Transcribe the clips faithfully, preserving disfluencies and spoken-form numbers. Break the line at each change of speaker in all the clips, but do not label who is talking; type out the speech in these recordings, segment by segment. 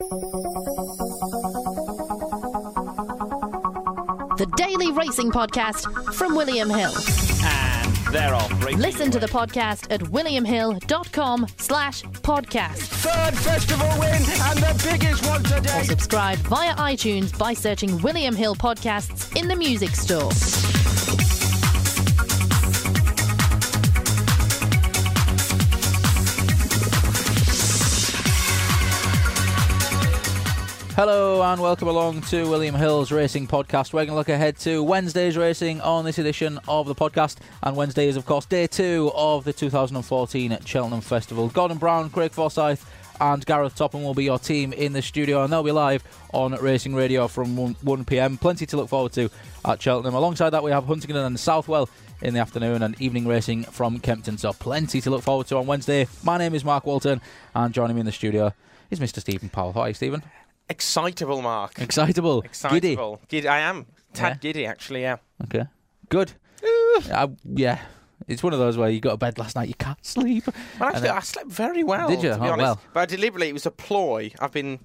The Daily Racing Podcast from William Hill.
And they're off. Racing
Listen to
away.
the podcast at williamhill.com slash podcast.
Third festival win and the biggest one
Or
today.
subscribe via iTunes by searching William Hill Podcasts in the music store.
Hello and welcome along to William Hill's Racing Podcast. We're going to look ahead to Wednesday's racing on this edition of the podcast. And Wednesday is, of course, day two of the two thousand fourteen at Cheltenham Festival. Gordon Brown, Craig Forsyth and Gareth Topham will be your team in the studio, and they'll be live on Racing Radio from one p m. Plenty to look forward to at Cheltenham. Alongside that, we have Huntingdon and Southwell in the afternoon and evening racing from Kempton. So plenty to look forward to on Wednesday. My name is Mark Walton, and joining me in the studio is Mister Stephen Powell. Hi, Stephen.
Excitable, Mark.
Excitable.
Excitable. Giddy. Giddy. I am. Tad
Yeah.
giddy, actually, yeah.
Okay. Good. uh, yeah. It's one of those where you got to bed last night, you can't sleep.
Well,
And
actually,
then-
I slept very well,
Did you?
to be
Oh,
honest.
well.
But deliberately, it was a ploy. I've been...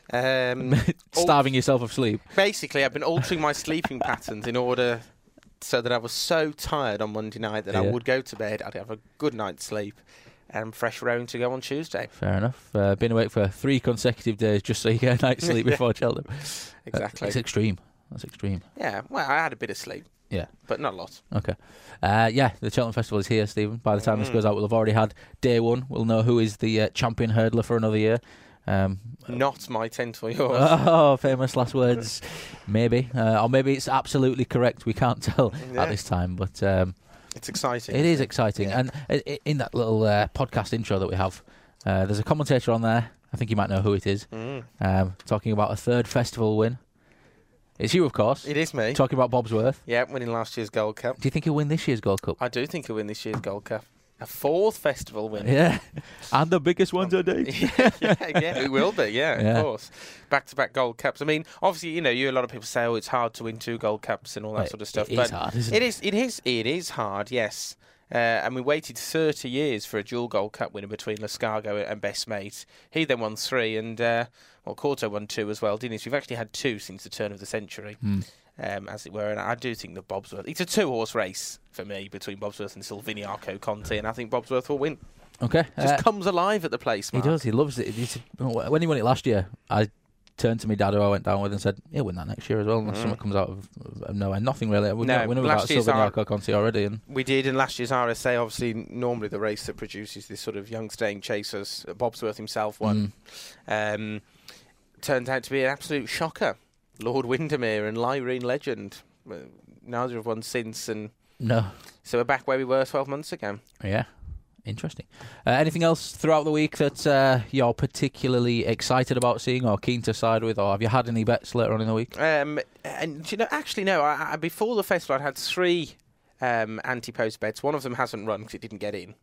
Um,
starving yourself of sleep.
Basically, I've been altering my sleeping patterns in order so that I was so tired on Monday night that I
Yeah.
would go to bed, I'd have a good night's sleep, and fresh round to go on Tuesday.
Fair enough. Uh, been awake for three consecutive days just so you get a night's sleep before Cheltenham.
Exactly.
Uh, it's extreme. That's extreme.
Yeah, well, I had a bit of sleep,
Yeah.
but not a lot.
Okay. Uh, yeah, the Cheltenham Festival is here, Stephen. By the time this
Mm.
goes out, we'll have already had day one. We'll know who is the uh, champion hurdler for another year. Um,
Not my tent or yours.
oh, famous last words. Maybe. Uh, or maybe it's absolutely correct. We can't tell
Yeah.
at this time. But um,
It's exciting.
it is exciting.
Yeah.
And i- i- in that little uh, podcast intro that we have, uh, there's a commentator on there. I think you might know who it is.
Mm.
Um, talking about a third festival win. It's you, of course.
It is me.
Talking about Bobsworth.
Yeah, winning last year's Gold Cup.
Do you think he'll win this year's Gold Cup?
I do think he'll win this year's Gold Cup. A fourth festival win.
Yeah. And the biggest one to date.
yeah, yeah, it will be, yeah,
Yeah.
of course. Back-to-back Gold Cups. I mean, obviously, you know, you a lot of people say, oh, it's hard to win two Gold Cups and all that
Well,
sort of stuff.
it
but
is hard, isn't
it
it?
is, it is, it is hard, yes. Uh, and we waited thirty years for a dual Gold Cup winner between Lascargo and Best Mate. He then won three, and, uh, well, Corto won two as well, didn't he? So we've actually had two since the turn of the century.
Hmm.
Um, as it were, and I do think that Bobsworth... It's a two-horse race for me between Bobsworth and Silvini-Arco Conti, and I think Bobsworth will win.
Okay.
Just
uh,
comes alive at the place,
he
Mark.
does. He loves it. He's, when he won it last year, I turned to my dad who I went down with and said, he'll win that next year as well, unless
Mm.
something comes out of, of nowhere. Nothing really. We
No,
know, we know
last
about
year's
Silvini
our-
Arco Conti already. And
We did, and last year's R S A, obviously, normally the race that produces this sort of young staying chasers, Bobsworth himself won.
Mm.
Um, turned out to be an absolute shocker. Lord Windermere and Lyrene Legend. Uh, Neither have won since, and
no.
so we're back where we were twelve months ago.
Yeah. Interesting. Uh, anything else throughout the week that uh, you're particularly excited about seeing or keen to side with, or have you had any bets later on in the week?
Um, and do you know, actually, no. I, I, before the festival, I had three um, anti-post bets. One of them hasn't run because it didn't get in,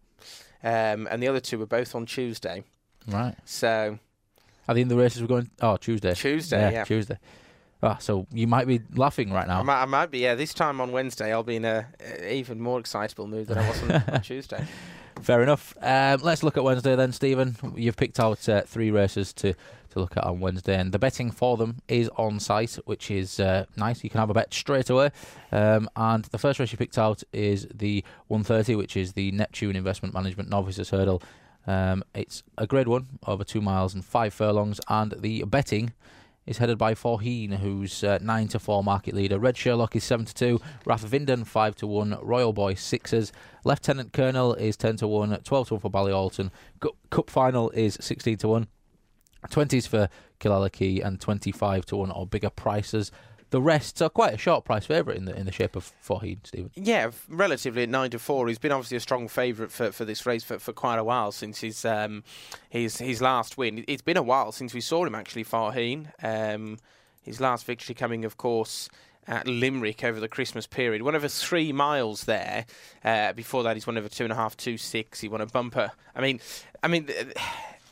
um, and the other two were both on Tuesday.
Right.
So
Are they in the races we're going? Oh, Tuesday.
Tuesday, yeah.
Tuesday. Ah, so you might be laughing right now.
I might, I might be. Yeah, this time on Wednesday, I'll be in a, a even more excitable mood than I was on, on Tuesday.
Fair enough. Um, let's look at Wednesday then, Stephen. You've picked out uh, three races to, to look at on Wednesday, and the betting for them is on site, which is uh, nice. You can have a bet straight away. Um, and the first race you picked out is the one thirty, which is the Neptune Investment Management Novices Hurdle. Um, it's a grade one over two miles and five furlongs, and the betting is headed by Forheen, who's uh, nine to four market leader. Red Sherlock is seven to two. Rath Vinden five to one. Royal Boy sixes. Lieutenant Colonel is ten to one. twelve to one for Ballyalton. Cup, Cup Final is sixteen to one. twenties for Killalakey and twenty-five to one or bigger prices. The rest are quite a short price favourite in the in the shape of Forheen, Stephen.
Yeah, f- relatively at nine to four. He's been obviously a strong favourite for, for this race for, for quite a while since his um his his last win. It's been a while since we saw him actually, Forheen. Um, his last victory coming, of course, at Limerick over the Christmas period. Won over three miles there. Uh, before that, he's won over two and a half, two six. He won a bumper. I mean, I mean.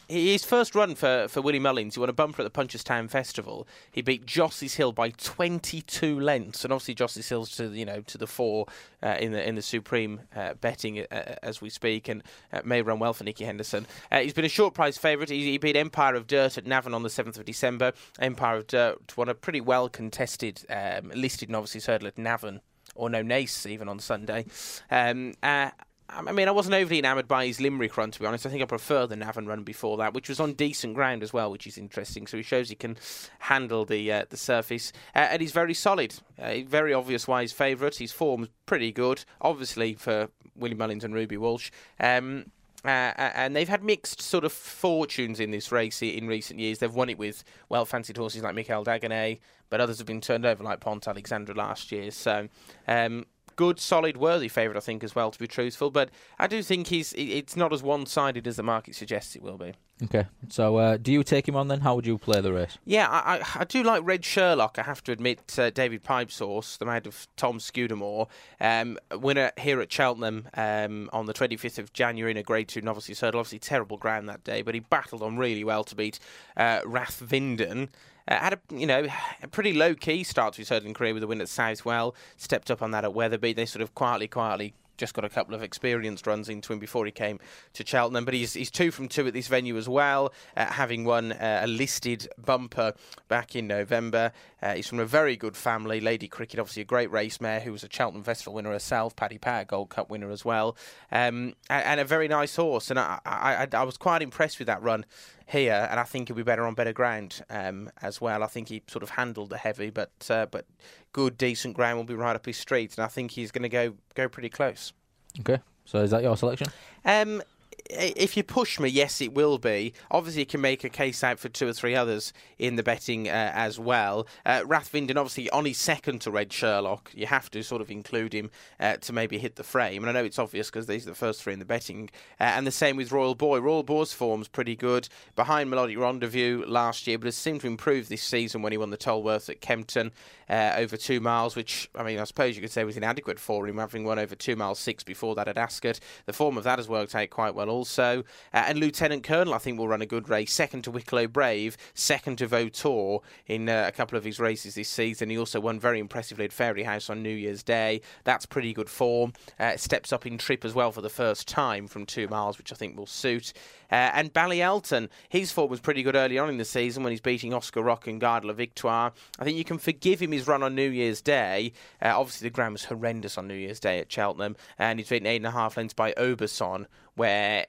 his first run for, for Willie Mullins, he won a bumper at the Punchestown Festival. He beat Josses Hill by twenty-two lengths, and obviously Josses Hill's to you know to the fore uh, in the in the Supreme uh, betting uh, as we speak, and uh, may run well for Nicky Henderson. Uh, he's been a short price favourite. He, he beat Empire of Dirt at Navan on the seventh of December. Empire of Dirt won a pretty well contested um, listed novices hurdle at Navan, or no Nace even on Sunday. Um, uh, I mean, I wasn't overly enamoured by his Limerick run, to be honest. I think I prefer the Navan run before that, which was on decent ground as well, which is interesting. So he shows he can handle the uh, the surface. Uh, and he's very solid. Uh, very obvious why he's favourite. His form's pretty good, obviously, for Willie Mullins and Ruby Walsh. Um, uh, and they've had mixed sort of fortunes in this race in recent years. They've won it with well-fancied horses like Michael Dagonet, but others have been turned over like Pont Alexandra last year. So... Um, Good, solid, worthy favourite, I think, as well, to be truthful. But I do think he's it's not as one-sided as the market suggests it will be.
Okay, so uh, do you take him on then? How would you play the race?
Yeah, I, I, I do like Red Sherlock, I have to admit. uh, David Pipesauce, the man of Tom Scudamore, um, winner here at Cheltenham um, on the twenty-fifth of January in a Grade two novices hurdle. Obviously terrible ground that day, but he battled on really well to beat uh, Rath Vinden. Uh, had a you know a pretty low key start to his hurdling career with a win at Southwell. Stepped up on that at Weatherby. They sort of quietly, quietly just got a couple of experienced runs into him before he came to Cheltenham. But he's he's two from two at this venue as well, uh, having won uh, a listed bumper back in November. Uh, he's from a very good family. Lady Cricket, obviously a great race mare who was a Cheltenham Festival winner herself. Paddy Power Gold Cup winner as well, um, and, and a very nice horse. And I, I I was quite impressed with that run here, and I think he'll be better on better ground um, as well. I think he sort of handled the heavy, but uh, but good, decent ground will be right up his street, and I think he's going to go go pretty close.
Okay, so is that your selection?
Um, if you push me, yes, it will be. Obviously, you can make a case out for two or three others in the betting uh, as well. Uh, Rath Vinden, obviously, on his second to Red Sherlock, you have to sort of include him uh, to maybe hit the frame. And I know it's obvious because these are the first three in the betting. Uh, and the same with Royal Boy. Royal Boy's form's pretty good. Behind Melodic Rendezvous last year, but has seemed to improve this season when he won the Tolworth at Kempton uh, over two miles, which, I mean, I suppose you could say was inadequate for him, having won over two miles six before that at Ascot. The form of that has worked out quite well also. Uh, and Lieutenant Colonel, I think, will run a good race. Second to Wicklow Brave, second to Vautour in uh, a couple of his races this season. He also won very impressively at Fairyhouse on New Year's Day. That's pretty good form. Uh, steps up in trip as well for the first time from two miles, which I think will suit. Uh, and Ballyelton, his form was pretty good early on in the season when he's beating Oscar Rock and Garde la Victoire. I think you can forgive him his run on New Year's Day. Uh, obviously, the ground was horrendous on New Year's Day at Cheltenham, and he's beaten eight and a half lengths by Oberson, where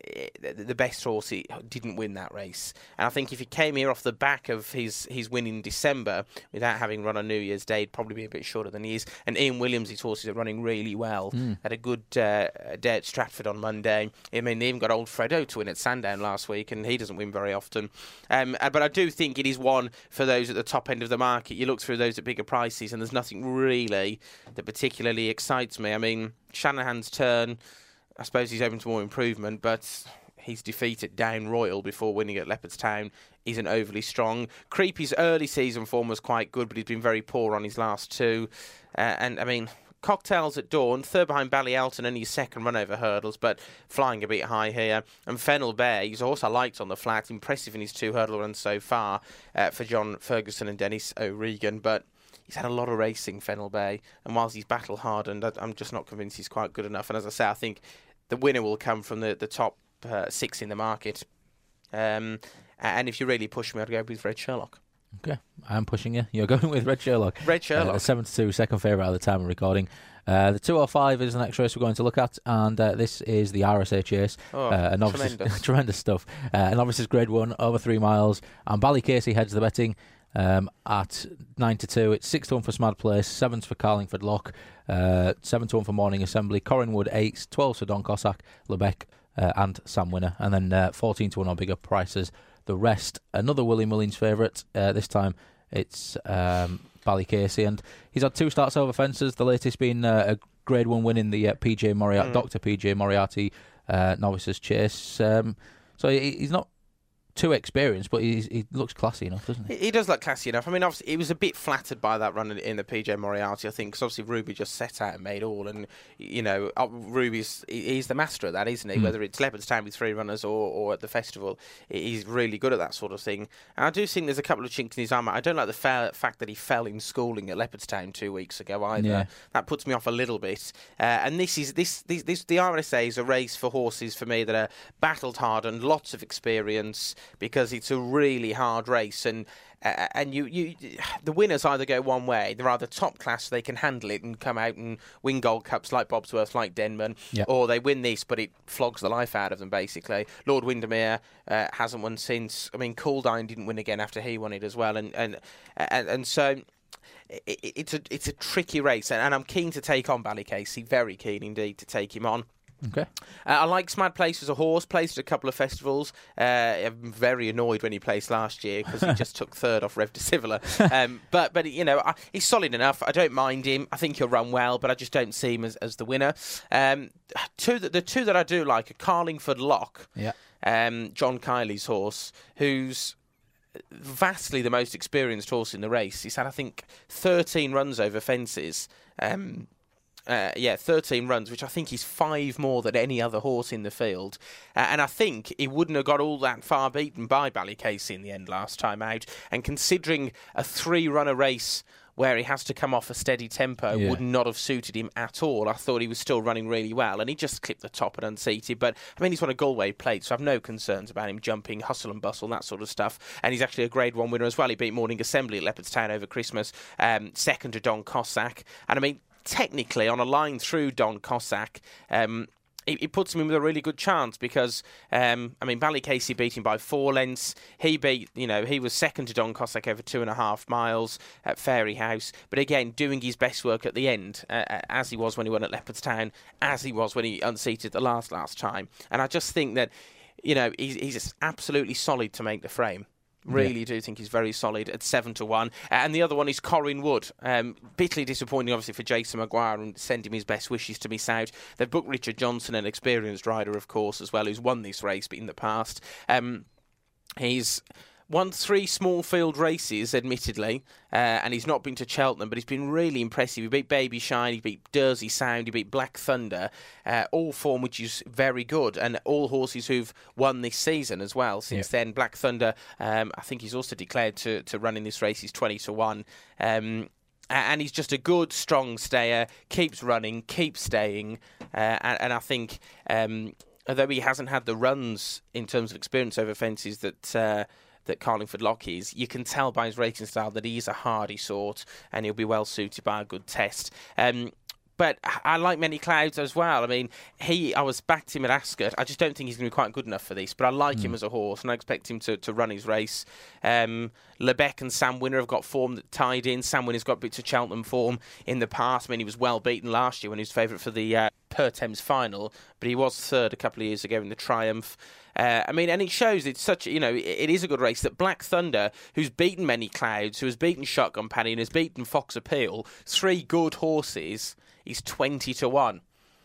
the best horse he didn't win that race. And I think if he came here off the back of his, his win in December without having run on New Year's Day, he'd probably be a bit shorter than he is. And Ian Williams, his horses are running really well. Mm. Had a good uh, day at Stratford on Monday. I mean, they even got old Fredo to win at Sandown last week, and he doesn't win very often. Um, but I do think it is one for those at the top end of the market. You look through those at bigger prices, and there's nothing really that particularly excites me. I mean, Shanahan's Turn, I suppose he's open to more improvement, but his defeat at Down Royal before winning at Leopardstown isn't overly strong. Creepy's early season form was quite good, but he's been very poor on his last two. Uh, and, I mean, Cocktails at Dawn, third behind Ballyelton, only his second run over hurdles, but flying a bit high here. And Fennel Bay, he's a horse I liked on the flat, impressive in his two hurdle runs so far uh, for John Ferguson and Dennis O'Regan, but he's had a lot of racing, Fennel Bay, and whilst he's battle-hardened, I'm just not convinced he's quite good enough. And as I say, I think the winner will come from the, the top uh, six in the market. Um, and if you really push me, I'd go with Red Sherlock.
Okay, I'm pushing you. You're going with Red Sherlock.
Red Sherlock.
Uh, seven to two, second favourite at the time of recording. Uh, the two oh five is the next race we're going to look at, and uh, this is the R S A Chase.
Oh,
uh, and
tremendous.
tremendous stuff. Uh, and obviously, it's grade one, over three miles. And Ballycasey heads the betting um, at nine to two. It's six to one for Smad Place, seven for Carlingford Lock, uh, seven to one for Morning Assembly, Corrinwood eight, twelve for Don Cossack, Lebec, uh, and Sam Winner, and then uh, fourteen to one on bigger prices. The rest, another Willie Mullins favourite. Uh, this time it's um, Ballycasey, and he's had two starts over fences. The latest being uh, a Grade One win in the uh, P J Moriarty, mm. Doctor P J Moriarty uh, Novices Chase. Um, so he, he's not too experienced, but he's, he looks classy enough, doesn't he?
He, he does look classy enough. I mean, obviously, he was a bit flattered by that run in, in the P J Moriarty, I think, because obviously Ruby just set out and made all, and, you know, Ruby's he's the master at that, isn't he? Mm. Whether it's Leopardstown with three runners or, or at the festival, he's really good at that sort of thing. And I do think there's a couple of chinks in his armour. I don't like the fa- fact that he fell in schooling at Leopardstown two weeks ago either. Yeah. That puts me off a little bit. Uh, and this is this, this this the R S A is a race for horses for me that are battled hard and lots of experience, because it's a really hard race, and uh, and you, you the winners either go one way, they're either top class, so they can handle it and come out and win Gold Cups like Bobsworth, like Denman, yep. or they win this but it flogs the life out of them basically. Lord Windermere uh, hasn't won since. I mean, Couldine didn't win again after he won it as well, and and and, and so it, it's a it's a tricky race, and, and I'm keen to take on Ballycasey, very keen indeed to take him on.
Okay.
Uh, I like Smad Place as a horse, placed at a couple of festivals. Uh, I'm very annoyed when he placed last year because he just took third off Rev de Civila. Um, but, but you know, I, he's solid enough. I don't mind him. I think he'll run well, but I just don't see him as, as the winner. Um, two that, the two that I do like are Carlingford Lock,
yeah.
um, John Kiley's horse, who's vastly the most experienced horse in the race. He's had, I think, thirteen runs over fences. Um Uh, yeah, thirteen runs, which I think is five more than any other horse in the field. Uh, and I think he wouldn't have got all that far beaten by Ballycasey in the end last time out. And considering a three-runner race where he has to come off a steady tempo yeah. would not have suited him at all. I thought he was still running really well, and he just clipped the top and unseated. But, I mean, he's won a Galway plate, so I have no concerns about him jumping, hustle and bustle, that sort of stuff. And he's actually a Grade one winner as well. He beat Morning Assembly at Leopardstown over Christmas, um, second to Don Cossack. And, I mean, technically, on a line through Don Cossack, um, it, it puts him in with a really good chance because, um, I mean, Ballycasey beat him by four lengths. He beat, you know, he was second to Don Cossack over two and a half miles at Fairyhouse. But again, doing his best work at the end, uh, as he was when he won at Leopardstown, as he was when he unseated the last, last time. And I just think that, you know, he's, he's just absolutely solid to make the frame. Really yeah. do think he's very solid at seven to one. And the other one is Corrin Wood. Um, bitterly disappointing, obviously, for Jason Maguire, and send him his best wishes to miss out. They've booked Richard Johnson, an experienced rider, of course, as well, who's won this race, but in the past. Um, he's won three small field races, admittedly, uh, and he's not been to Cheltenham, but he's been really impressive. He beat Baby Shine, he beat Dursey Sound, he beat Black Thunder, uh, all form which is very good, and all horses who've won this season as well. Since yeah. then, Black Thunder, um, I think he's also declared to, to run in this race, he's twenty to one. Um, and he's just a good, strong stayer, keeps running, keeps staying, uh, and, and I think, um, although he hasn't had the runs in terms of experience over fences that... Uh, that Carlingford Lock is, you can tell by his racing style that he is a hardy sort and he'll be well suited by a good test. Um, but I like Many Clouds as well. I mean, he I was backed him at Ascot. I just don't think he's going to be quite good enough for this, but I like mm. him as a horse and I expect him to, to run his race. Um, Lebec and Sam Winner have got form that tied in. Sam Winner's got bits of Cheltenham form in the past. I mean, he was well beaten last year when he was favourite for the uh, Per Thames final, but he was third a couple of years ago in the Triumph. Uh, I mean, and it shows it's such, you know, it, it is a good race that Black Thunder, who's beaten Many Clouds, who has beaten Shotgun Paddy and has beaten Fox Appeal, three good horses, is twenty to one.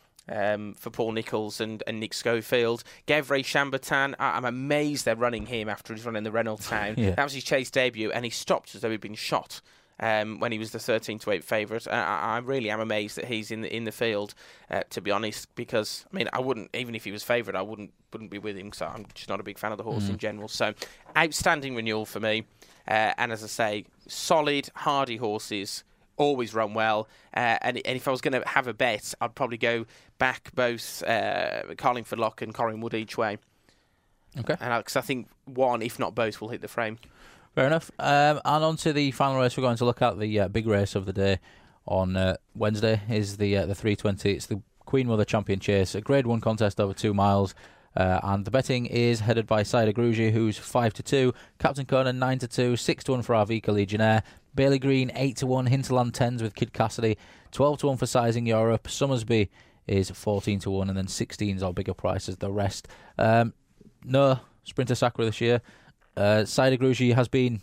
Um, for Paul Nichols and, and Nick Schofield. Gevray Chambertin, I, I'm amazed they're running him after he's running the Reynolds Town. Yeah. That was his chase debut, and he stopped as though he'd been shot um, when he was the thirteen to eight favourite. I, I really am amazed that he's in the, in the field, uh, to be honest, because, I mean, I wouldn't, even if he was favourite, I wouldn't wouldn't be with him, because I'm just not a big fan of the horse mm. in general. So, outstanding renewal for me. Uh, and as I say, solid, hardy horses, always run well, uh, and, and if I was going to have a bet, I'd probably go back both uh, Carlingford Lock and Corrin Wood each way.
Okay.
And because I, I think one, if not both, will hit the frame.
Fair enough. Um, and on to the final race, we're going to look at the uh, big race of the day on uh, Wednesday, is the uh, the three twenty. It's the Queen Mother Champion Chase, a Grade one contest over two miles. Uh, and the betting is headed by Cider Grugy, who's five to two, Captain Conan nine to two, six to one for Arvika Legionnaire, Bailey Green eight to one, Hinterland tens with Kid Cassidy, twelve to one for Sizing Europe, Summersby is fourteen to one, and then sixteens are bigger prices the rest. Um, no Sprinter Sacre this year. Uh, Cider Grugy has been,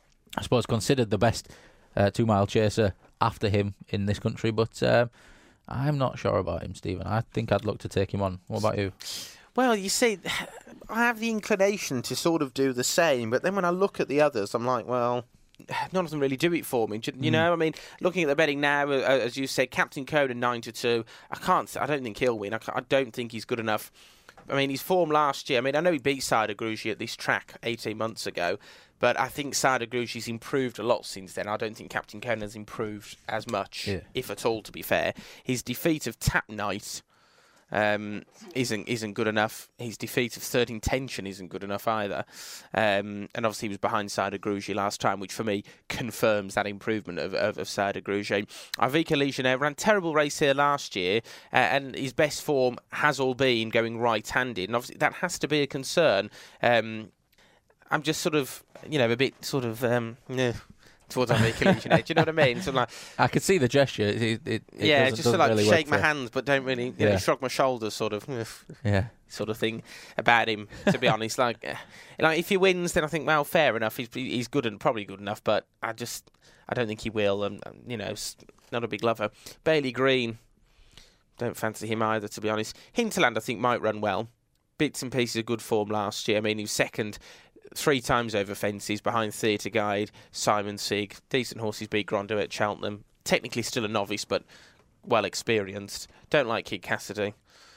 I suppose, considered the best uh, two mile chaser after him in this country, but uh, I'm not sure about him, Stephen. I think I'd look to take him on. What about you?
Well, you see, I have the inclination to sort of do the same, but then when I look at the others, I'm like, well, none of them really do it for me. You mm. know, I mean, looking at the betting now, uh, as you said, Captain Conan nine to two. I can't. I don't think he'll win. I, I don't think he's good enough. I mean, his form last year. I mean, I know he beat Sada Gruji at this track eighteen months ago, but I think Sada Gruji's improved a lot since then. I don't think Captain Conan has improved as much, yeah. if at all. To be fair, his defeat of Tap Knight Um, isn't isn't good enough. His defeat of Third Intention isn't good enough either. Um, and obviously he was behind Sada Gruji last time, which for me confirms that improvement of, of, of Sada Gruji. Ivica Legionnaire ran a terrible race here last year, uh, and his best form has all been going right-handed. And obviously that has to be a concern. Um, I'm just sort of, you know, a bit sort of... Um, eh. towards Ivica Legionnaire. Do you know what I mean? So like,
I could see the gesture. It, it, it
yeah,
doesn't,
just
doesn't
to like
really
shake my
for...
hands, but don't really you
yeah.
know, shrug my shoulders, sort of,
yeah,
sort of thing about him. To be honest, like, like if he wins, then I think, well, fair enough. He's he's good and probably good enough, but I just I don't think he will. And um, you know, not a big lover. Bailey Green, don't fancy him either, to be honest. Hinterland, I think, might run well. Bits and pieces of good form last year. I mean, he was second three times over fences behind Theatre Guide, Simon Sigg. Decent horses beat Grando at Cheltenham. Technically still a novice, but well experienced. Don't like Kid Cassidy.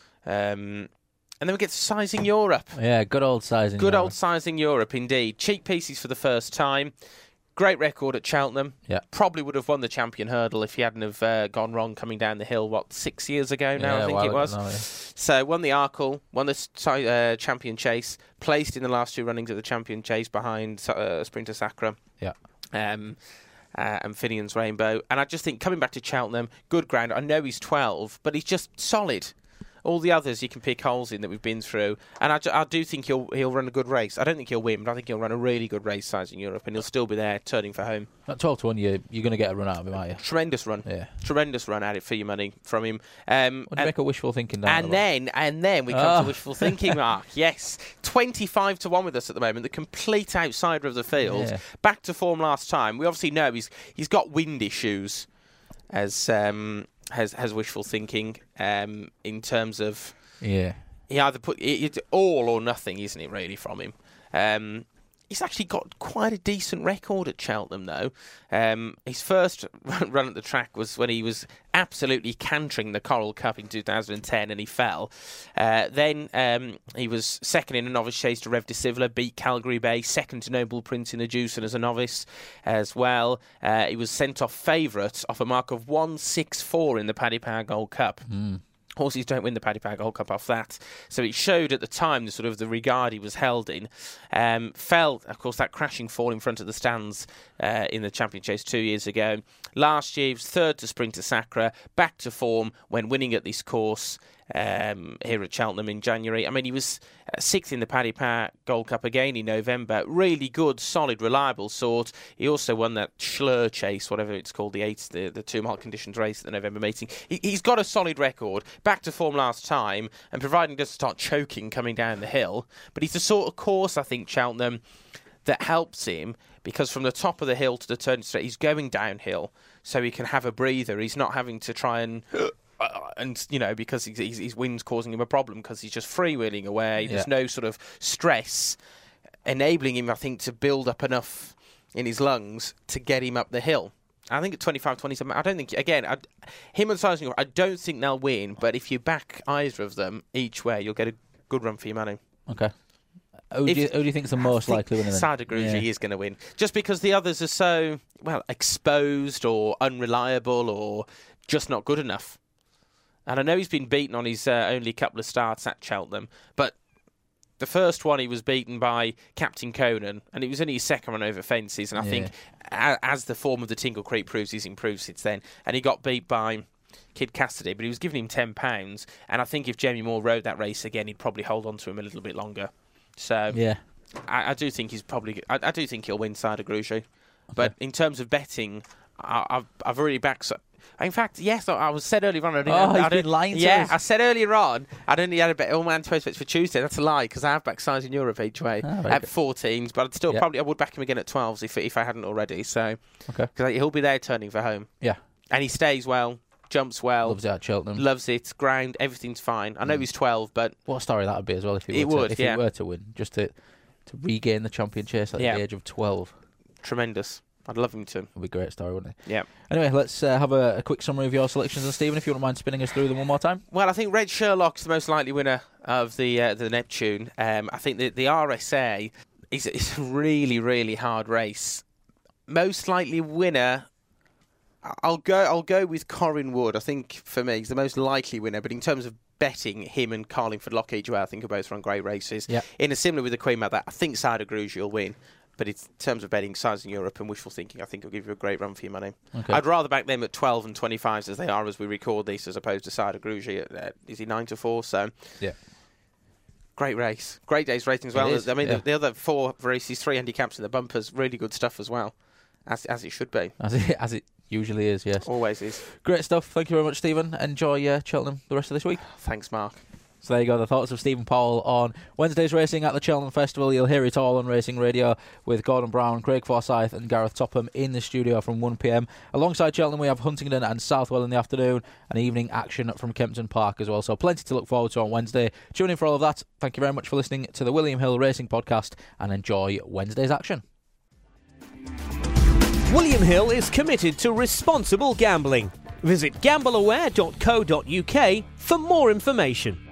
Um, and then we get to Sizing Europe.
Yeah, good old Sizing
Good
Europe.
old Sizing Europe, indeed. Cheap pieces for the first time. Great record at Cheltenham.
Yeah.
Probably would have won the Champion Hurdle if he hadn't have uh, gone wrong coming down the hill, what, six years ago now,
yeah,
I think
well,
it was.
no, yeah.
So won the Arkle, won the uh, Champion Chase, placed in the last two runnings of the Champion Chase behind uh, Sprinter Sacra.
Yeah.
Um, uh, and Finian's Rainbow. And I just think coming back to Cheltenham, good ground. I know he's twelve, but he's just solid. All the others you can pick holes in that we've been through, and I, I do think he'll he'll run a good race. I don't think he'll win, but I think he'll run a really good race Sizing Europe, and he'll still be there turning for home.
At twelve to one, you you're going to get a run out of him, aren't you?
Tremendous run,
yeah,
tremendous run at it for your money from him. Um,
Would you make a wishful thinking down?
And then and then we come
oh.
to wishful thinking, Mark. Yes, twenty-five to one with us at the moment, the complete outsider of the field.
Yeah.
Back to form last time. We obviously know he's he's got wind issues, as um, has has wishful thinking um, in terms of.
Yeah,
he either put it's all or nothing, isn't it? Really, from him. Um, he's actually got quite a decent record at Cheltenham, though. Um, his first run at the track was when he was absolutely cantering the Coral Cup in two thousand ten, and he fell. Uh, then um, he was second in a novice chase to Rev de Sivler, beat Calgary Bay, second to Noble Prince in the Jewson as a novice as well. Uh, he was sent off favourite off a mark of one six four in the Paddy Power Gold Cup.
Mm.
Horses don't win the Paddy Power Gold Cup off that. So it showed at the time the sort of the regard he was held in. Um, fell, of course, that crashing fall in front of the stands uh, in the Champion Chase two years ago. Last year, he was third to Sprinter Sacra, back to form when winning at this course um, here at Cheltenham in January. I mean, he was uh, sixth in the Paddy Power Gold Cup again in November. Really good, solid, reliable sort. He also won that Schlur Chase, whatever it's called, the eight, the, the two-mile conditions race at the November meeting. He, he's got a solid record, back to form last time, and providing he doesn't start choking coming down the hill. But he's the sort of course, I think, Cheltenham, that helps him, because from the top of the hill to the turning straight, he's going downhill, so he can have a breather. He's not having to try and... Uh, and, you know, because he's, he's, his wind's causing him a problem because he's just freewheeling away. There's
yeah.
no sort of stress enabling him, I think, to build up enough in his lungs to get him up the hill. I think at twenty-five, twenty-seven, I don't think, again, I, him and Sizing, I don't think they'll win, but if you back either of them each way, you'll get a good run for your money.
Okay. Who do, you, who do you think is the most likely winner then?
Sada Gruji
yeah.
is going to win. Just because the others are so, well, exposed or unreliable or just not good enough. And I know he's been beaten on his uh, only couple of starts at Cheltenham, but the first one he was beaten by Captain Conan, and it was only his second run over fences, and I
yeah.
think a- as the form of the Tingle Creek proves, he's improved since then. And he got beat by Kid Cassidy, but he was giving him ten pounds, and I think if Jamie Moore rode that race again, he'd probably hold on to him a little bit longer. So
yeah.
I, I do think he's probably. I, I do think he'll win Sada Gruji, okay. But in terms of betting, I, I've I've already backed. So, in fact, yes, I was said earlier on. I didn't,
oh,
I,
he's
I
been lying to
Yeah,
us.
I said earlier on I'd only had a bet all my anti-post bets for Tuesday. That's a lie because I have backed Sizing Europe each way
oh,
at
good.
fourteens, but I'd still
yep.
probably I would back him again at twelves if if I hadn't already. So
okay,
because he'll be there turning for home.
Yeah,
and he stays well. jumps well.
Loves it at Cheltenham.
Loves it. Ground, everything's fine. I know
Mm.
he's twelve, but
What a story that would be as well if he
It
were to,
would,
if
yeah.
he were to win, just to to regain the champion chase at
Yeah.
the age of twelve.
tremendous. I'd love him to.
It would be a great story, wouldn't it?
Yeah.
Anyway, let's uh, have a, a quick summary of your selections, and Stephen, if you wouldn't mind spinning us through them one more time.
Well, I think Red Sherlock's the most likely winner of the uh, the Neptune. Um, I think the, the R S A is, is a really, really hard race. Most likely winner, I'll go I'll go with Corin Wood. I think, for me, he's the most likely winner. But in terms of betting, him and Carlingford Lockheed, who I think are both run great races.
Yeah.
In a similar with the Queen Mother, I think Sada Grugia will win. But in terms of betting, size in Europe and wishful thinking, I think it'll give you a great run for your money.
Okay.
I'd rather back them at twelve and twenty-fives as they are as we record this, as opposed to Sada Grugia at, uh, is he nine to four? So,
Yeah.
great race. Great day's racing as well.
It is,
I mean,
yeah.
the, the other four races, three handicaps in the bumpers, really good stuff as well, as as it should be.
As it, as it usually is, yes.
Always is.
Great stuff. Thank you very much, Stephen. Enjoy uh, Cheltenham the rest of this week.
Thanks, Mark.
So there you go, the thoughts of Stephen Powell on Wednesday's racing at the Cheltenham Festival. You'll hear it all on Racing Radio with Gordon Brown, Craig Forsyth and Gareth Topham in the studio from one p m. Alongside Cheltenham, we have Huntingdon and Southwell in the afternoon, and evening action from Kempton Park as well. So plenty to look forward to on Wednesday. Tune in for all of that. Thank you very much for listening to the William Hill Racing Podcast, and enjoy Wednesday's action.
William Hill is committed to responsible gambling. Visit gambleaware dot co dot uk for more information.